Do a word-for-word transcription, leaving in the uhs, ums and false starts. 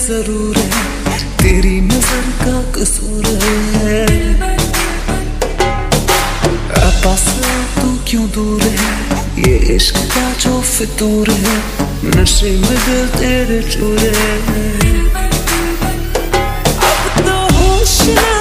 जरूर है, तेरी नजर का कसूर है। पास तू क्यों दूर है, ये इश्क का जो फितूर है, नशे में दिल तेरे चूर है। अब तो होश ना